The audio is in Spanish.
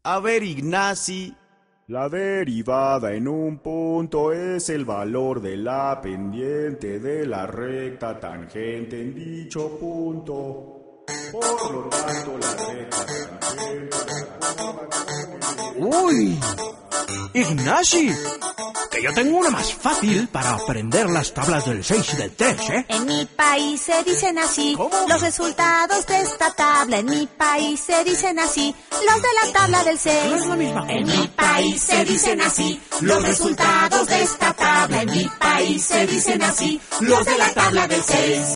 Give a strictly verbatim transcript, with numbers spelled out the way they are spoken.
A ver, Ignasi. La derivada en un punto es el valor de la pendiente de la recta tangente en dicho punto. Por lo tanto, la recta tangente... ¡Uy! ¡Ignasi! Que yo tengo una más fácil para aprender las tablas del seis y del tres, ¿eh? En mi país se dicen así. ¿Cómo? Los resultados de esta tabla. En mi país se dicen así. Los de la tabla del seis. No es la misma. En mi país se dicen así. Los resultados de esta tabla. En mi país se dicen así. Los de la tabla del seis.